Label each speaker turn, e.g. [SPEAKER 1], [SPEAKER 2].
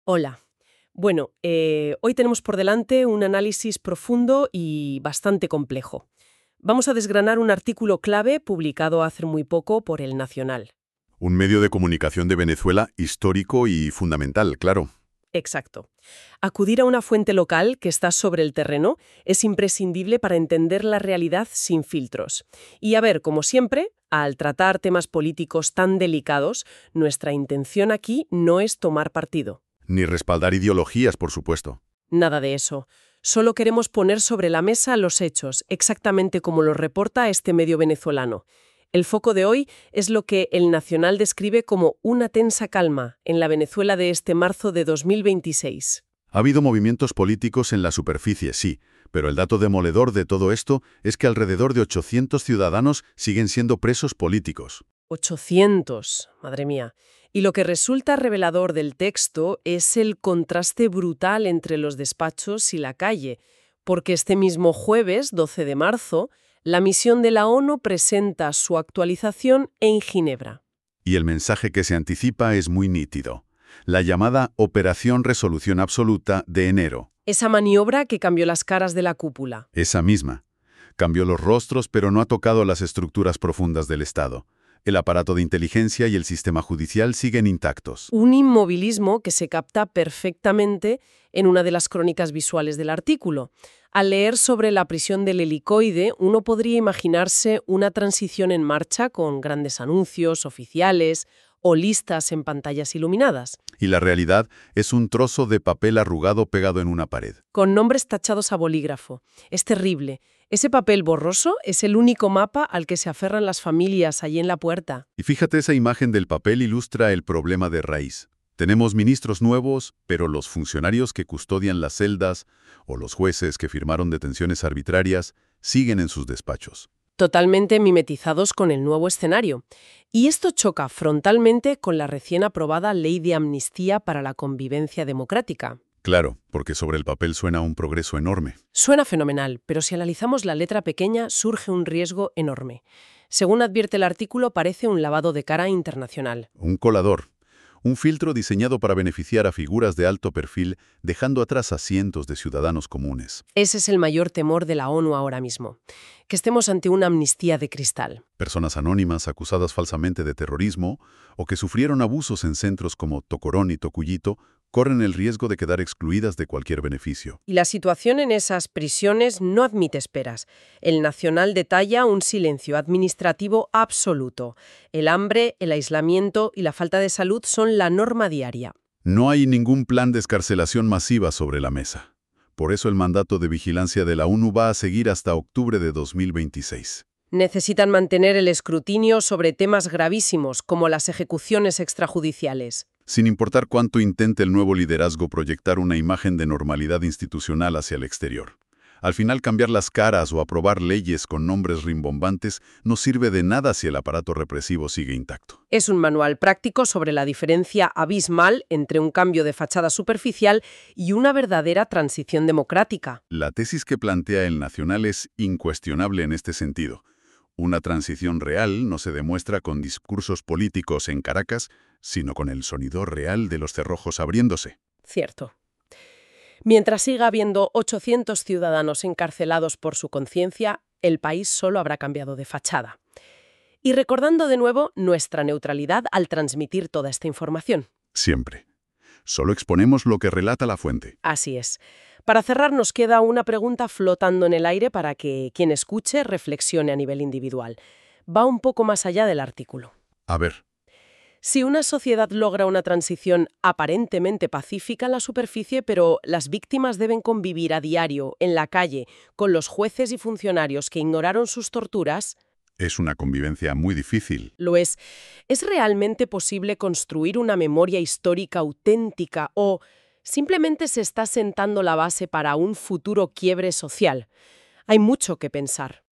[SPEAKER 1] Hola. Bueno, hoy tenemos por delante un análisis profundo y bastante complejo. Vamos a desgranar un artículo clave publicado hace muy poco por El Nacional.
[SPEAKER 2] Un medio de comunicación de Venezuela histórico y fundamental, claro.
[SPEAKER 1] Exacto. Acudir a una fuente local que está sobre el terreno es imprescindible para entender la realidad sin filtros. Y a ver, como siempre, al tratar temas políticos tan delicados, nuestra intención aquí no es tomar partido.
[SPEAKER 2] Ni respaldar ideologías, por supuesto.
[SPEAKER 1] Nada de eso. Solo queremos poner sobre la mesa los hechos, exactamente como lo reporta este medio venezolano. El foco de hoy es lo que El Nacional describe como una tensa calma en la Venezuela de este marzo de 2026.
[SPEAKER 2] Ha habido movimientos políticos en la superficie, sí, pero el dato demoledor de todo esto es que alrededor de 800 ciudadanos siguen siendo presos políticos.
[SPEAKER 1] 800, madre mía. Y lo que resulta revelador del texto es el contraste brutal entre los despachos y la calle, porque este mismo jueves, 12 de marzo, la misión de la ONU presenta su actualización en Ginebra.
[SPEAKER 2] Y el mensaje que se anticipa es muy nítido. La llamada Operación Resolución Absoluta de enero.
[SPEAKER 1] Esa maniobra que cambió las caras de la cúpula.
[SPEAKER 2] Esa misma. Cambió los rostros, pero no ha tocado las estructuras profundas del Estado. El aparato de inteligencia y el sistema judicial siguen intactos.
[SPEAKER 1] Un inmovilismo que se capta perfectamente en una de las crónicas visuales del artículo. Al leer sobre la prisión del helicoide, uno podría imaginarse una transición en marcha con grandes anuncios oficiales o listas en pantallas iluminadas,
[SPEAKER 2] Y la realidad es un trozo de papel arrugado pegado en una pared.
[SPEAKER 1] con nombres tachados a bolígrafo. Es terrible. Ese papel borroso es el único mapa al que se aferran las familias allí en la puerta.
[SPEAKER 2] Y fíjate, esa imagen del papel ilustra el problema de raíz. Tenemos ministros nuevos, pero los funcionarios que custodian las celdas o los jueces que firmaron detenciones arbitrarias siguen en sus despachos.
[SPEAKER 1] Totalmente mimetizados con el nuevo escenario. Y esto choca frontalmente con la recién aprobada Ley de Amnistía para la Convivencia Democrática.
[SPEAKER 2] Claro, porque sobre el papel suena un progreso enorme.
[SPEAKER 1] Suena fenomenal, pero si analizamos la letra pequeña surge un riesgo enorme. Según advierte el artículo, parece un lavado de cara internacional.
[SPEAKER 2] Un colador. Un filtro diseñado para beneficiar a figuras de alto perfil, dejando atrás a cientos de ciudadanos comunes.
[SPEAKER 1] Ese es el mayor temor de la ONU ahora mismo, que estemos ante una amnistía de cristal.
[SPEAKER 2] Personas anónimas acusadas falsamente de terrorismo o que sufrieron abusos en centros como Tocorón y Tocuyito corren el riesgo de quedar excluidas de cualquier beneficio.
[SPEAKER 1] Y la situación en esas prisiones no admite esperas. El Nacional detalla un silencio administrativo absoluto. El hambre, el aislamiento y la falta de salud son la norma diaria.
[SPEAKER 2] No hay ningún plan de excarcelación masiva sobre la mesa. Por eso el mandato de vigilancia de la ONU va a seguir hasta octubre de 2026.
[SPEAKER 1] Necesitan mantener el escrutinio sobre temas gravísimos como las ejecuciones extrajudiciales.
[SPEAKER 2] Sin importar cuánto intente el nuevo liderazgo proyectar una imagen de normalidad institucional hacia el exterior. Al final, cambiar las caras o aprobar leyes con nombres rimbombantes no sirve de nada si el aparato represivo sigue intacto.
[SPEAKER 1] Es un manual práctico sobre la diferencia abismal entre un cambio de fachada superficial y una verdadera transición democrática.
[SPEAKER 2] La tesis que plantea el Nacional es incuestionable en este sentido. Una transición real no se demuestra con discursos políticos en Caracas, sino con el sonido real de los cerrojos abriéndose.
[SPEAKER 1] Cierto. Mientras siga habiendo 800 ciudadanos encarcelados por su conciencia, el país solo habrá cambiado de fachada. Y recordando de nuevo nuestra neutralidad al transmitir toda esta información.
[SPEAKER 2] Siempre. Solo exponemos lo que relata la fuente.
[SPEAKER 1] Así es. Para cerrar nos queda una pregunta flotando en el aire para que quien escuche reflexione a nivel individual. Va un poco más allá del artículo.
[SPEAKER 2] A ver,
[SPEAKER 1] Si una sociedad logra una transición aparentemente pacífica en la superficie, pero las víctimas deben convivir a diario, en la calle, con los jueces y funcionarios que ignoraron sus torturas,
[SPEAKER 2] es una convivencia muy difícil.
[SPEAKER 1] lo es. ¿Es realmente posible construir una memoria histórica auténtica o simplemente se está sentando la base para un futuro quiebre social? Hay mucho que pensar.